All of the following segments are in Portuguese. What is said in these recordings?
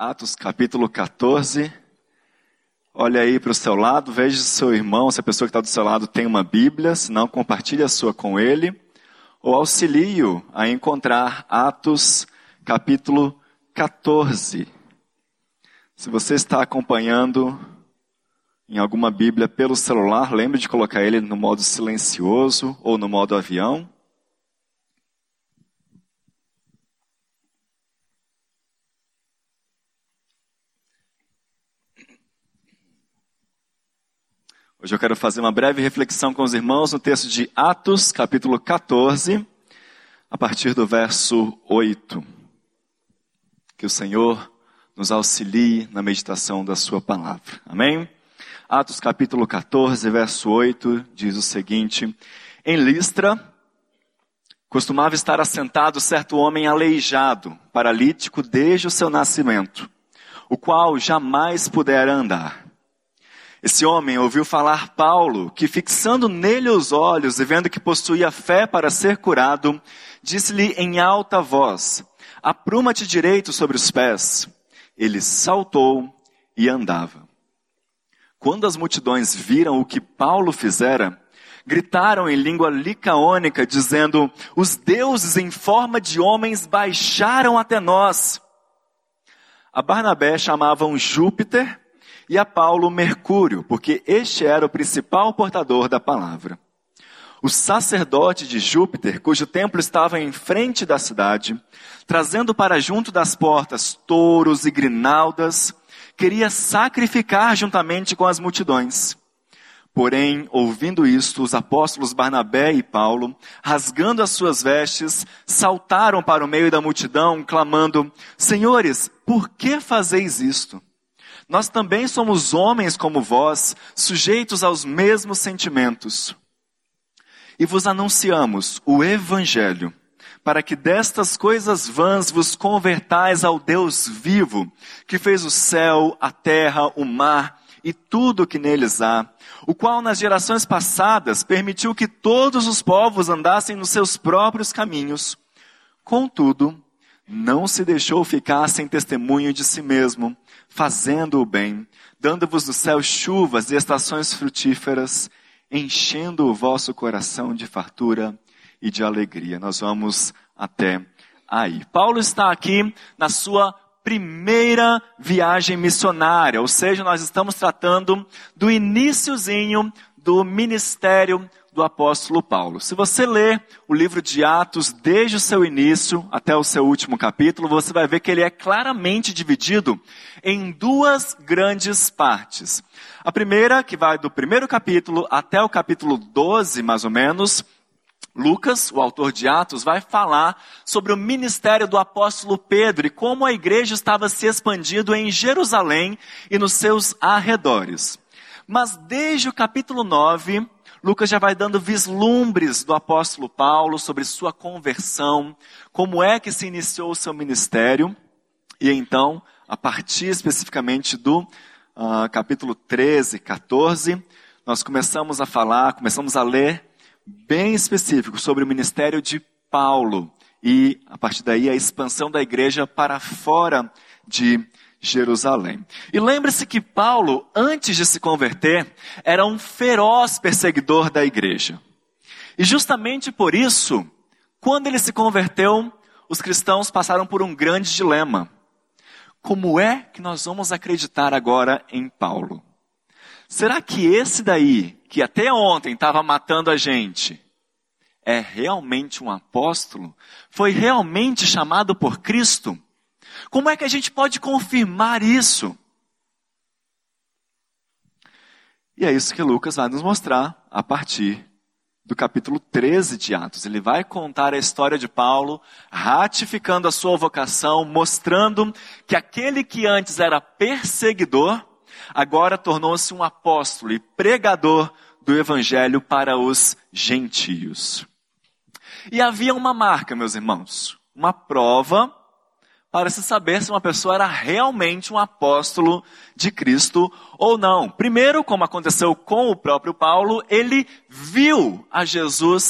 Atos capítulo 14, olha aí para o seu lado, veja se seu irmão, se a pessoa que está do seu lado tem uma Bíblia, se não, compartilhe a sua com ele, ou auxilie-o a encontrar Atos capítulo 14. Se você está acompanhando em alguma Bíblia pelo celular, lembre de colocar ele no modo silencioso ou no modo avião. Hoje eu quero fazer uma breve reflexão com os irmãos no texto de Atos, capítulo 14, a partir do verso 8. Que o Senhor nos auxilie na meditação da sua palavra. Amém? Atos, capítulo 14, verso 8, diz o seguinte: Em Listra, costumava estar assentado certo homem aleijado, paralítico desde o seu nascimento, o qual jamais pudera andar. Esse homem ouviu falar Paulo, que fixando nele os olhos e vendo que possuía fé para ser curado, disse-lhe em alta voz: Apruma-te direito sobre os pés. Ele saltou e andava. Quando as multidões viram o que Paulo fizera, gritaram em língua licaônica, dizendo: Os deuses em forma de homens baixaram até nós. A Barnabé chamavam Júpiter, e a Paulo Mercúrio, porque este era o principal portador da palavra. O sacerdote de Júpiter, cujo templo estava em frente da cidade, trazendo para junto das portas touros e grinaldas, queria sacrificar juntamente com as multidões. Porém, ouvindo isto, os apóstolos Barnabé e Paulo, rasgando as suas vestes, saltaram para o meio da multidão, clamando: Senhores, por que fazeis isto? Nós também somos homens como vós, sujeitos aos mesmos sentimentos. E vos anunciamos o Evangelho, para que destas coisas vãs vos convertais ao Deus vivo, que fez o céu, a terra, o mar e tudo o que neles há, o qual nas gerações passadas permitiu que todos os povos andassem nos seus próprios caminhos. Contudo, não se deixou ficar sem testemunho de si mesmo, fazendo o bem, dando-vos do céu chuvas e estações frutíferas, enchendo o vosso coração de fartura e de alegria. Nós vamos até aí. Paulo está aqui na sua primeira viagem missionária, ou seja, nós estamos tratando do iniciozinho do ministério do apóstolo Paulo. Se você ler o livro de Atos desde o seu início até o seu último capítulo, você vai ver que ele é claramente dividido em duas grandes partes. A primeira, que vai do primeiro capítulo até o capítulo 12, mais ou menos, Lucas, o autor de Atos, vai falar sobre o ministério do apóstolo Pedro e como a igreja estava se expandindo em Jerusalém e nos seus arredores. Mas desde o capítulo 9, Lucas já vai dando vislumbres do apóstolo Paulo sobre sua conversão, como é que se iniciou o seu ministério. E então, a partir especificamente do capítulo 13, 14, nós começamos a ler bem específico sobre o ministério de Paulo. E, a partir daí, a expansão da igreja para fora de Jerusalém. E lembre-se que Paulo, antes de se converter, era um feroz perseguidor da igreja. E justamente por isso, quando ele se converteu, os cristãos passaram por um grande dilema. Como é que nós vamos acreditar agora em Paulo? Será que esse daí, que até ontem estava matando a gente, é realmente um apóstolo? Foi realmente chamado por Cristo? Como é que a gente pode confirmar isso? E é isso que Lucas vai nos mostrar a partir do capítulo 13 de Atos. Ele vai contar a história de Paulo, ratificando a sua vocação, mostrando que aquele que antes era perseguidor, agora tornou-se um apóstolo e pregador do evangelho para os gentios. E havia uma marca, meus irmãos, uma prova para se saber se uma pessoa era realmente um apóstolo de Cristo ou não. Primeiro, como aconteceu com o próprio Paulo, ele viu a Jesus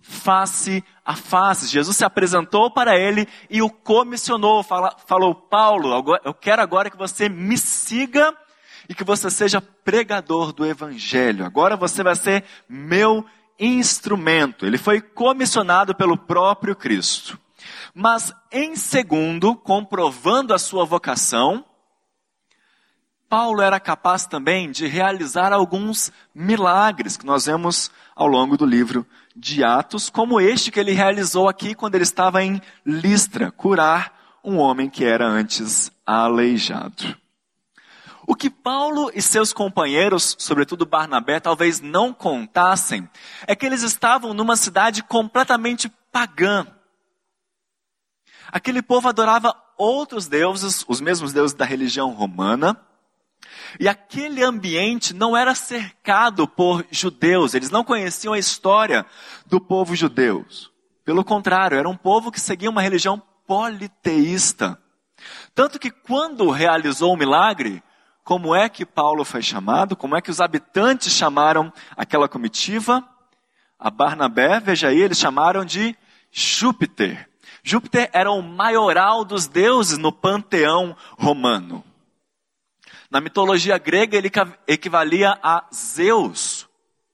face a face. Jesus se apresentou para ele e o comissionou. Falou: Paulo, eu quero agora que você me siga e que você seja pregador do evangelho. Agora você vai ser meu instrumento. Ele foi comissionado pelo próprio Cristo. Mas em segundo, comprovando a sua vocação, Paulo era capaz também de realizar alguns milagres que nós vemos ao longo do livro de Atos, como este que ele realizou aqui quando ele estava em Listra, curar um homem que era antes aleijado. O que Paulo e seus companheiros, sobretudo Barnabé, talvez não contassem, é que eles estavam numa cidade completamente pagã. Aquele povo adorava outros deuses, os mesmos deuses da religião romana, e aquele ambiente não era cercado por judeus, eles não conheciam a história do povo judeu. Pelo contrário, era um povo que seguia uma religião politeísta. Tanto que quando realizou o milagre, como é que Paulo foi chamado? Como é que os habitantes chamaram aquela comitiva? A Barnabé, veja aí, eles chamaram de Júpiter. Júpiter era o maioral dos deuses no panteão romano. Na mitologia grega, ele equivalia a Zeus.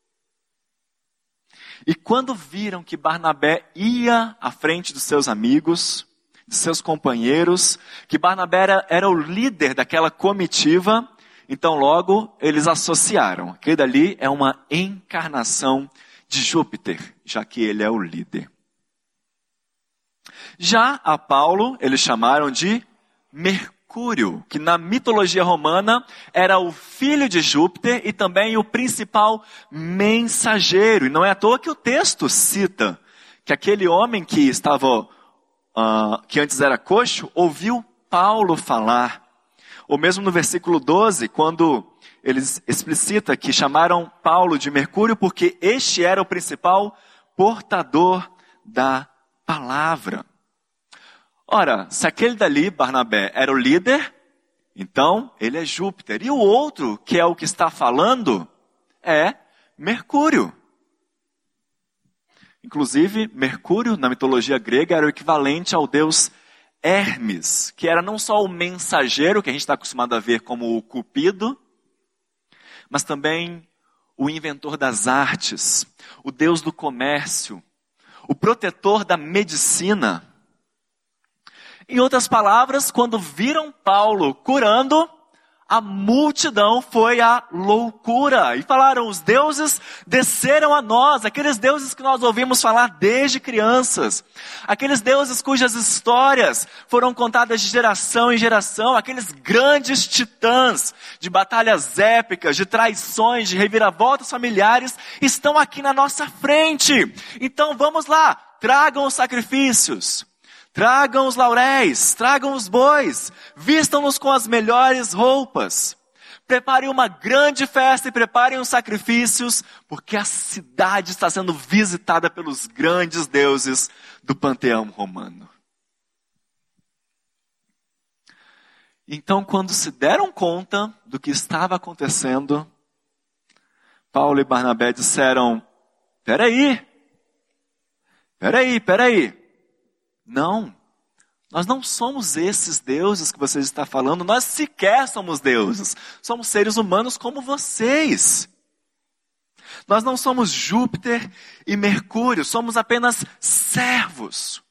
E quando viram que Barnabé ia à frente dos seus amigos, de seus companheiros, que Barnabé era o líder daquela comitiva, então logo eles associaram. Aquele dali é uma encarnação de Júpiter, já que ele é o líder. Já a Paulo, eles chamaram de Mercúrio, que na mitologia romana era o filho de Júpiter e também o principal mensageiro. E não é à toa que o texto cita que aquele homem que que antes era coxo, ouviu Paulo falar. Ou mesmo no versículo 12, quando eles explicita que chamaram Paulo de Mercúrio porque este era o principal portador da palavra. Ora, se aquele dali, Barnabé, era o líder, então ele é Júpiter. E o outro, que é o que está falando, é Mercúrio. Inclusive, Mercúrio, na mitologia grega, era o equivalente ao deus Hermes, que era não só o mensageiro, que a gente está acostumado a ver como o Cupido, mas também o inventor das artes, o deus do comércio, o protetor da medicina. Em outras palavras, quando viram Paulo curando, a multidão foi à loucura. E falaram: os deuses desceram a nós, aqueles deuses que nós ouvimos falar desde crianças. Aqueles deuses cujas histórias foram contadas de geração em geração. Aqueles grandes titãs de batalhas épicas, de traições, de reviravoltas familiares, estão aqui na nossa frente. Então vamos lá, tragam os sacrifícios. Tragam os lauréis, tragam os bois, vistam-nos com as melhores roupas. Preparem uma grande festa e preparem os sacrifícios, porque a cidade está sendo visitada pelos grandes deuses do panteão romano. Então, quando se deram conta do que estava acontecendo, Paulo e Barnabé disseram: peraí. Não, nós não somos esses deuses que vocês estão falando, nós sequer somos deuses, somos seres humanos como vocês. Nós não somos Júpiter e Mercúrio, somos apenas servos.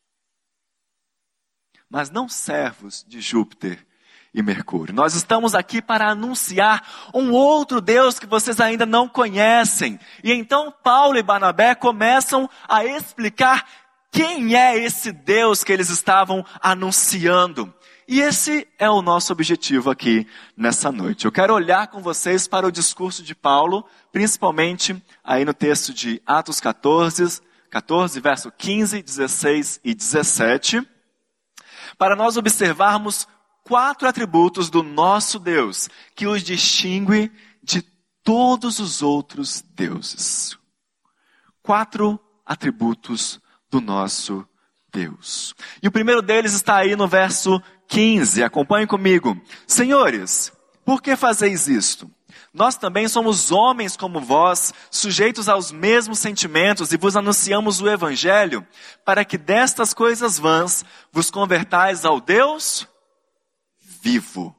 Mas não servos de Júpiter e Mercúrio. Nós estamos aqui para anunciar um outro Deus que vocês ainda não conhecem. E então Paulo e Barnabé começam a explicar quem é esse Deus que eles estavam anunciando? E esse é o nosso objetivo aqui nessa noite. Eu quero olhar com vocês para o discurso de Paulo, principalmente aí no texto de Atos 14, verso 15, 16 e 17, para nós observarmos 4 atributos do nosso Deus, que os distingue de todos os outros deuses. 4 atributos do nosso Deus. E o primeiro deles está aí no verso 15. Acompanhem comigo. Senhores, por que fazeis isto? Nós também somos homens como vós, sujeitos aos mesmos sentimentos, e vos anunciamos o Evangelho, para que destas coisas vãs vos convertais ao Deus vivo.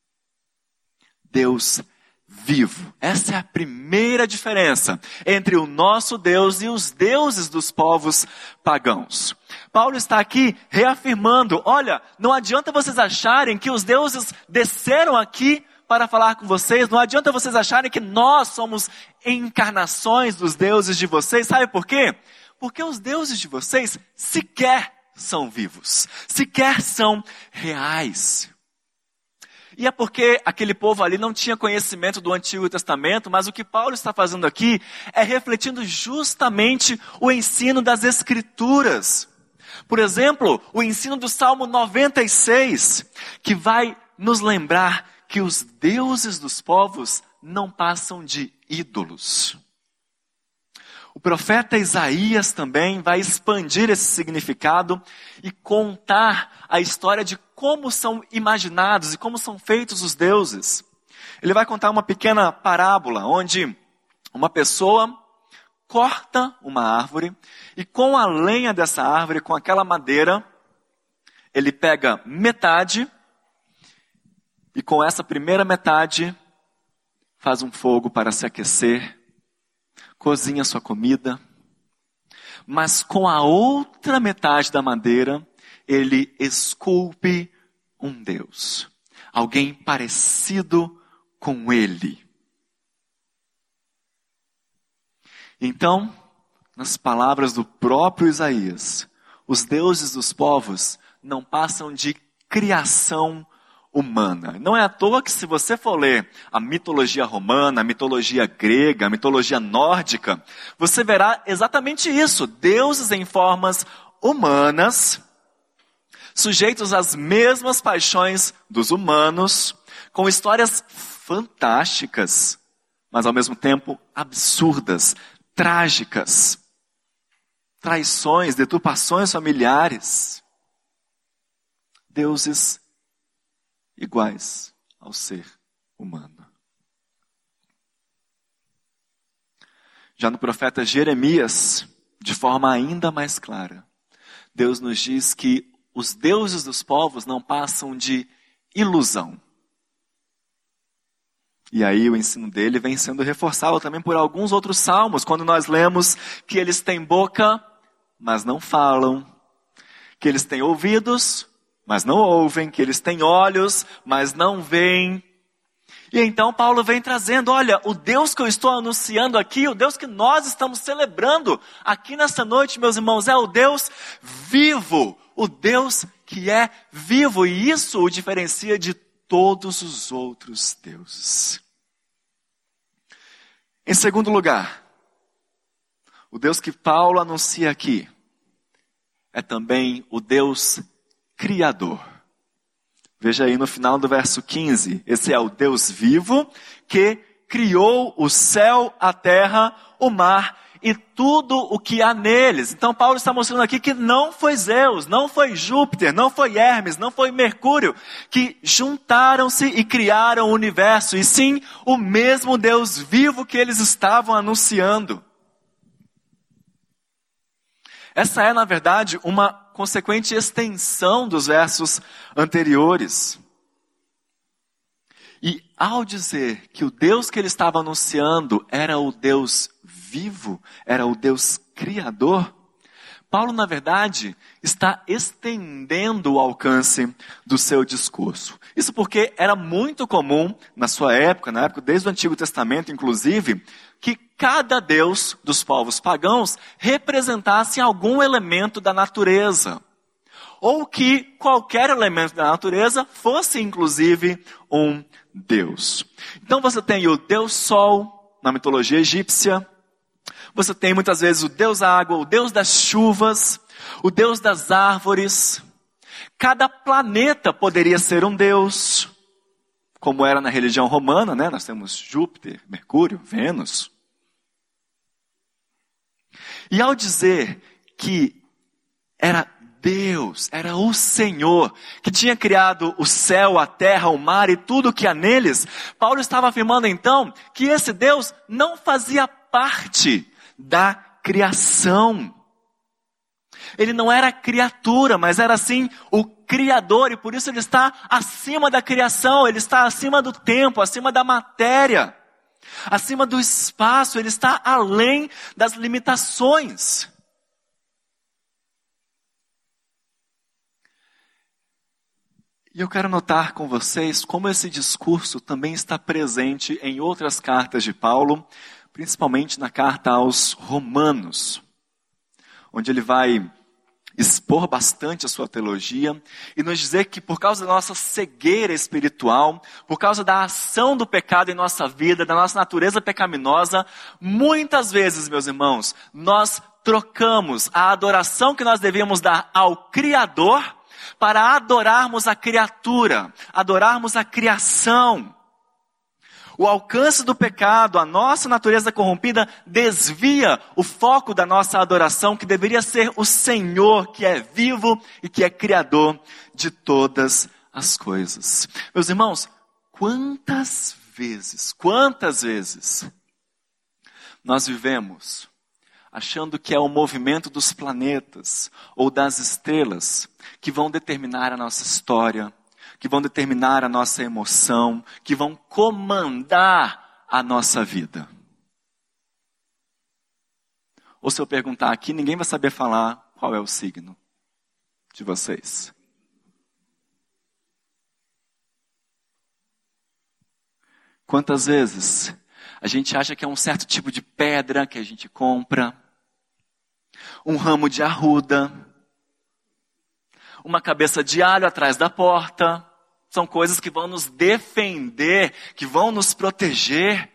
Deus vivo. Essa é a primeira diferença entre o nosso Deus e os deuses dos povos pagãos. Paulo está aqui reafirmando, olha, não adianta vocês acharem que os deuses desceram aqui para falar com vocês, não adianta vocês acharem que nós somos encarnações dos deuses de vocês, sabe por quê? Porque os deuses de vocês sequer são vivos, sequer são reais. E é porque aquele povo ali não tinha conhecimento do Antigo Testamento, mas o que Paulo está fazendo aqui é refletindo justamente o ensino das Escrituras. Por exemplo, o ensino do Salmo 96, que vai nos lembrar que os deuses dos povos não passam de ídolos. O profeta Isaías também vai expandir esse significado e contar a história de como são imaginados e como são feitos os deuses. Ele vai contar uma pequena parábola onde uma pessoa corta uma árvore e com a lenha dessa árvore, com aquela madeira, ele pega metade e com essa primeira metade faz um fogo para se aquecer, cozinha sua comida, mas com a outra metade da madeira, ele esculpe um Deus, alguém parecido com ele. Então, nas palavras do próprio Isaías, os deuses dos povos não passam de criação humana. Não é à toa que se você for ler a mitologia romana, a mitologia grega, a mitologia nórdica, você verá exatamente isso. Deuses em formas humanas, sujeitos às mesmas paixões dos humanos, com histórias fantásticas, mas ao mesmo tempo absurdas, trágicas, traições, deturpações familiares. Deuses iguais ao ser humano. Já no profeta Jeremias, de forma ainda mais clara, Deus nos diz que os deuses dos povos não passam de ilusão. E aí o ensino dele vem sendo reforçado também por alguns outros salmos, quando nós lemos que eles têm boca, mas não falam, que eles têm ouvidos, mas não ouvem, que eles têm olhos, mas não veem. E então Paulo vem trazendo, olha, o Deus que eu estou anunciando aqui, o Deus que nós estamos celebrando aqui nessa noite, meus irmãos, é o Deus vivo, o Deus que é vivo, e isso o diferencia de todos os outros deuses. Em segundo lugar, o Deus que Paulo anuncia aqui é também o Deus Criador. Veja aí no final do verso 15. Esse é o Deus vivo que criou o céu, a terra, o mar e tudo o que há neles. Então Paulo está mostrando aqui que não foi Zeus, não foi Júpiter, não foi Hermes, não foi Mercúrio, que juntaram-se e criaram o universo, e sim o mesmo Deus vivo que eles estavam anunciando. Essa é, na verdade, uma consequente extensão dos versos anteriores. E ao dizer que o Deus que ele estava anunciando era o Deus vivo, era o Deus criador, Paulo, na verdade, está estendendo o alcance do seu discurso. Isso porque era muito comum na sua época, na época desde o Antigo Testamento, inclusive, que cada deus dos povos pagãos representasse algum elemento da natureza. Ou que qualquer elemento da natureza fosse, inclusive, um deus. Então você tem o Deus Sol, na mitologia egípcia. Você tem muitas vezes o Deus Água, o Deus das chuvas, o Deus das árvores. Cada planeta poderia ser um deus, como era na religião romana, né? Nós temos Júpiter, Mercúrio, Vênus. E ao dizer que era Deus, era o Senhor, que tinha criado o céu, a terra, o mar e tudo o que há neles, Paulo estava afirmando então que esse Deus não fazia parte da criação. Ele não era criatura, mas era sim o Criador, e por isso ele está acima da criação, ele está acima do tempo, acima da matéria, acima do espaço, ele está além das limitações. E eu quero notar com vocês como esse discurso também está presente em outras cartas de Paulo, principalmente na carta aos Romanos, onde ele vai expor bastante a sua teologia e nos dizer que por causa da nossa cegueira espiritual, por causa da ação do pecado em nossa vida, da nossa natureza pecaminosa, muitas vezes, meus irmãos, nós trocamos a adoração que nós devíamos dar ao Criador para adorarmos a criatura, adorarmos a criação. O alcance do pecado, a nossa natureza corrompida, desvia o foco da nossa adoração, que deveria ser o Senhor, que é vivo e que é criador de todas as coisas. Meus irmãos, quantas vezes nós vivemos achando que é o movimento dos planetas ou das estrelas que vão determinar a nossa história, que vão determinar a nossa emoção, que vão comandar a nossa vida. Ou se eu perguntar aqui, ninguém vai saber falar qual é o signo de vocês. Quantas vezes a gente acha que é um certo tipo de pedra que a gente compra, um ramo de arruda, uma cabeça de alho atrás da porta. São coisas que vão nos defender, que vão nos proteger.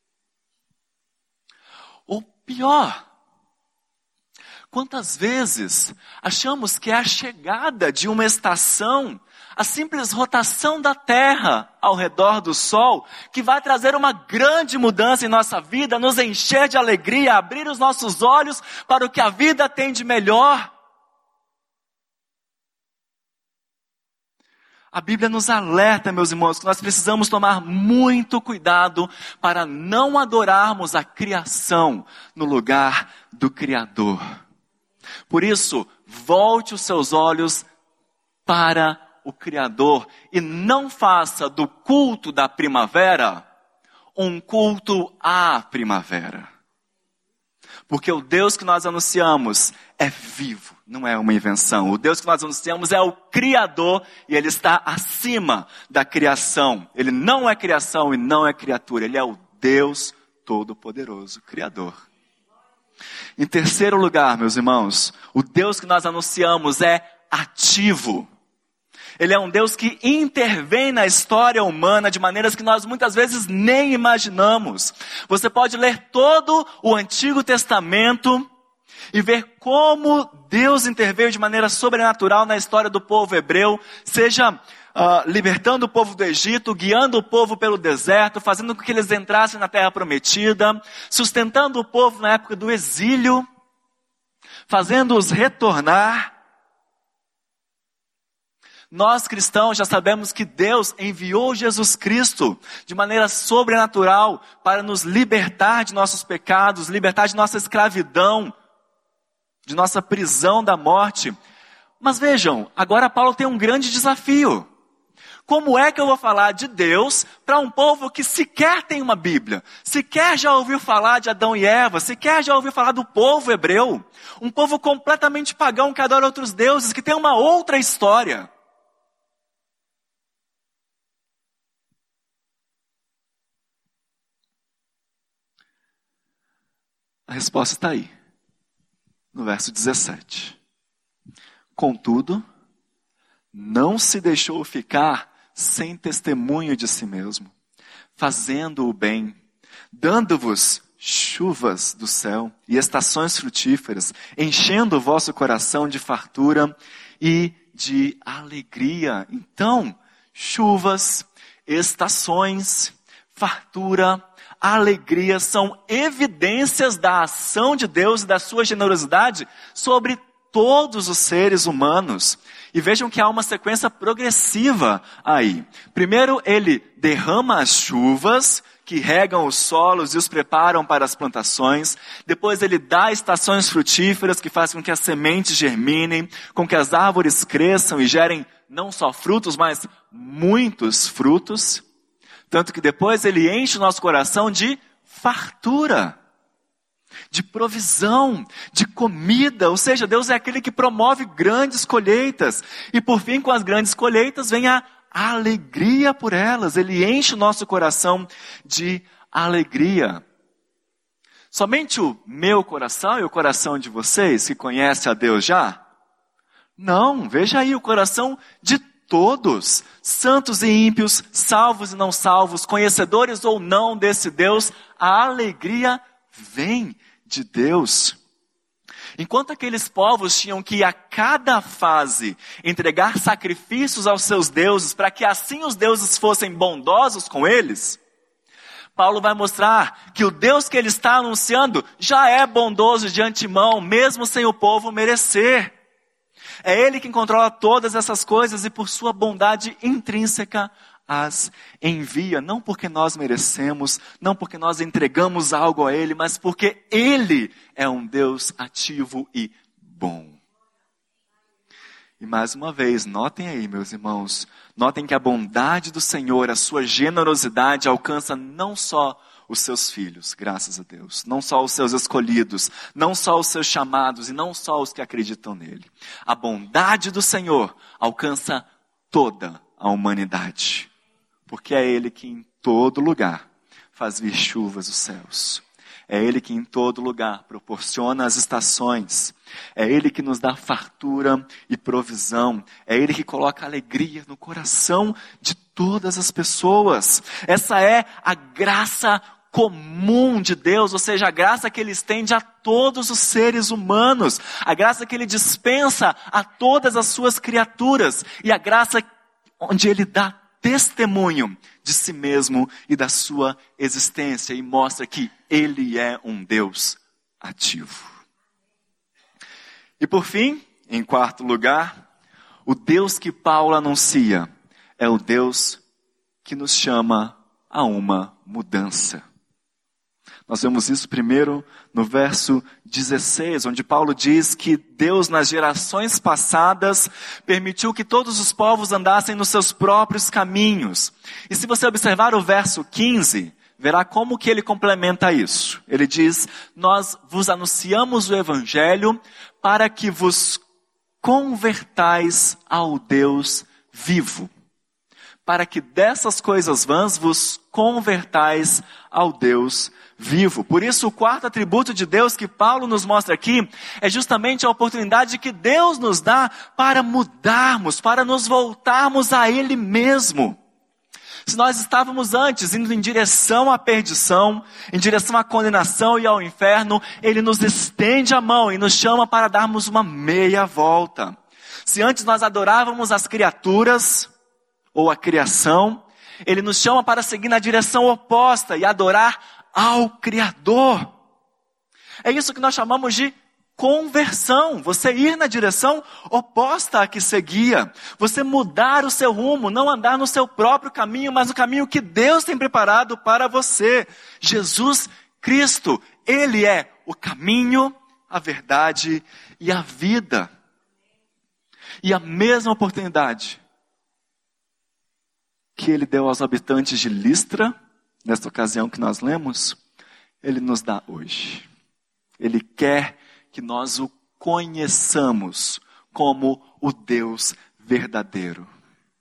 Ou pior, quantas vezes achamos que é a chegada de uma estação, a simples rotação da Terra ao redor do Sol, que vai trazer uma grande mudança em nossa vida, nos encher de alegria, abrir os nossos olhos para o que a vida tem de melhor. A Bíblia nos alerta, meus irmãos, que nós precisamos tomar muito cuidado para não adorarmos a criação no lugar do Criador. Por isso, volte os seus olhos para o Criador e não faça do culto da primavera um culto à primavera. Porque o Deus que nós anunciamos é vivo, não é uma invenção. O Deus que nós anunciamos é o Criador e Ele está acima da criação. Ele não é criação e não é criatura. Ele é o Deus Todo-Poderoso, Criador. Em terceiro lugar, meus irmãos, o Deus que nós anunciamos é ativo. Ele é um Deus que intervém na história humana de maneiras que nós muitas vezes nem imaginamos. Você pode ler todo o Antigo Testamento e ver como Deus interveio de maneira sobrenatural na história do povo hebreu, seja libertando o povo do Egito, guiando o povo pelo deserto, fazendo com que eles entrassem na terra prometida, sustentando o povo na época do exílio, fazendo-os retornar. Nós cristãos já sabemos que Deus enviou Jesus Cristo de maneira sobrenatural para nos libertar de nossos pecados, libertar de nossa escravidão, de nossa prisão da morte. Mas vejam, agora Paulo tem um grande desafio. Como é que eu vou falar de Deus para um povo que sequer tem uma Bíblia? Sequer já ouviu falar de Adão e Eva? Sequer já ouviu falar do povo hebreu? Um povo completamente pagão que adora outros deuses, que tem uma outra história. A resposta está aí, no verso 17. Contudo, não se deixou ficar sem testemunho de si mesmo, fazendo o bem, dando-vos chuvas do céu e estações frutíferas, enchendo o vosso coração de fartura e de alegria. Então, chuvas, estações, fartura, alegria são evidências da ação de Deus e da sua generosidade sobre todos os seres humanos. E vejam que há uma sequência progressiva aí. Primeiro, ele derrama as chuvas, que regam os solos e os preparam para as plantações. Depois ele dá estações frutíferas, que fazem com que as sementes germinem, com que as árvores cresçam e gerem não só frutos, mas muitos frutos. Tanto que depois ele enche o nosso coração de fartura, de provisão, de comida. Ou seja, Deus é aquele que promove grandes colheitas. E por fim, com as grandes colheitas, vem a alegria por elas. Ele enche o nosso coração de alegria. Somente o meu coração e o coração de vocês que conhecem a Deus já? Não, veja aí o coração de todos, santos e ímpios, salvos e não salvos, conhecedores ou não desse Deus, a alegria vem de Deus. Enquanto aqueles povos tinham que a cada fase entregar sacrifícios aos seus deuses, para que assim os deuses fossem bondosos com eles, Paulo vai mostrar que o Deus que ele está anunciando já é bondoso de antemão, mesmo sem o povo merecer. É Ele quem controla todas essas coisas e por sua bondade intrínseca as envia. Não porque nós merecemos, não porque nós entregamos algo a Ele, mas porque Ele é um Deus ativo e bom. E mais uma vez, notem aí, meus irmãos, notem que a bondade do Senhor, a sua generosidade alcança não só os seus filhos, graças a Deus, não só os seus escolhidos, não só os seus chamados e não só os que acreditam nele. A bondade do Senhor alcança toda a humanidade, porque é Ele que em todo lugar faz vir chuvas dos céus. É Ele que em todo lugar proporciona as estações. É Ele que nos dá fartura e provisão. É Ele que coloca alegria no coração de todas as pessoas. Essa é a graça comum de Deus, ou seja, a graça que Ele estende a todos os seres humanos. A graça que Ele dispensa a todas as suas criaturas. E a graça onde Ele dá testemunho de si mesmo e da sua existência e mostra que Ele é um Deus ativo. E por fim, em quarto lugar, o Deus que Paulo anuncia é o Deus que nos chama a uma mudança. Nós vemos isso primeiro no verso 16, onde Paulo diz que Deus nas gerações passadas permitiu que todos os povos andassem nos seus próprios caminhos. E se você observar o verso 15, verá como que ele complementa isso. Ele diz, nós vos anunciamos o Evangelho para que vos convertais ao Deus vivo. Para que dessas coisas vãs vos convertais ao Deus vivo. Por isso, o quarto atributo de Deus que Paulo nos mostra aqui é justamente a oportunidade que Deus nos dá para mudarmos, para nos voltarmos a Ele mesmo. Se nós estávamos antes indo em direção à perdição, em direção à condenação e ao inferno, Ele nos estende a mão e nos chama para darmos uma meia volta. Se antes nós adorávamos as criaturas ou a criação, Ele nos chama para seguir na direção oposta e adorar ao Criador. É isso que nós chamamos de conversão. Você ir na direção oposta à que seguia. Você mudar o seu rumo, não andar no seu próprio caminho, mas no caminho que Deus tem preparado para você. Jesus Cristo, Ele é o caminho, a verdade e a vida. E a mesma oportunidade que Ele deu aos habitantes de Listra, nesta ocasião que nós lemos, Ele nos dá hoje. Ele quer que nós o conheçamos como o Deus verdadeiro.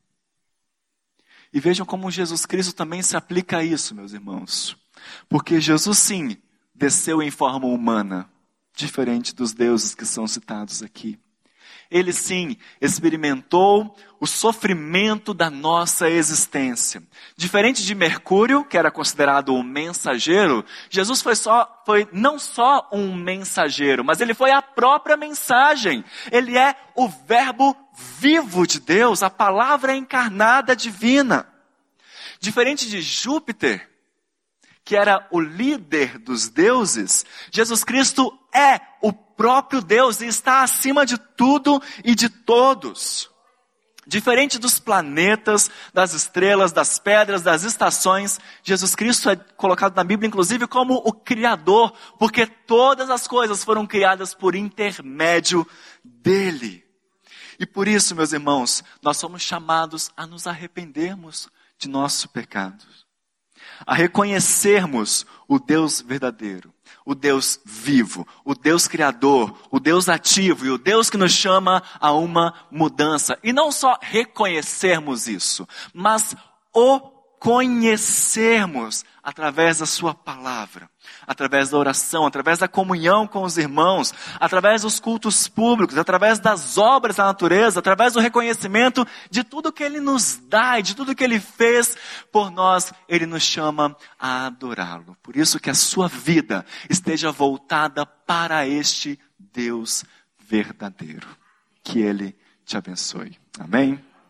E vejam como Jesus Cristo também se aplica a isso, meus irmãos. Porque Jesus sim, desceu em forma humana, diferente dos deuses que são citados aqui. Ele sim experimentou o sofrimento da nossa existência. Diferente de Mercúrio, que era considerado um mensageiro, Jesus foi não só um mensageiro, mas ele foi a própria mensagem. Ele é o verbo vivo de Deus, a palavra encarnada divina. Diferente de Júpiter, que era o líder dos deuses, Jesus Cristo é o próprio Deus e está acima de tudo e de todos. Diferente dos planetas, das estrelas, das pedras, das estações, Jesus Cristo é colocado na Bíblia, inclusive, como o Criador, porque todas as coisas foram criadas por intermédio dele. E por isso, meus irmãos, nós somos chamados a nos arrependermos de nosso pecado, a reconhecermos o Deus verdadeiro, o Deus vivo, o Deus criador, o Deus ativo e o Deus que nos chama a uma mudança. E não só reconhecermos isso, mas o conhecermos através da sua palavra, através da oração, através da comunhão com os irmãos, através dos cultos públicos, através das obras da natureza, através do reconhecimento de tudo que Ele nos dá e de tudo que Ele fez por nós. Ele nos chama a adorá-lo. Por isso que a sua vida esteja voltada para este Deus verdadeiro. Que Ele te abençoe. Amém?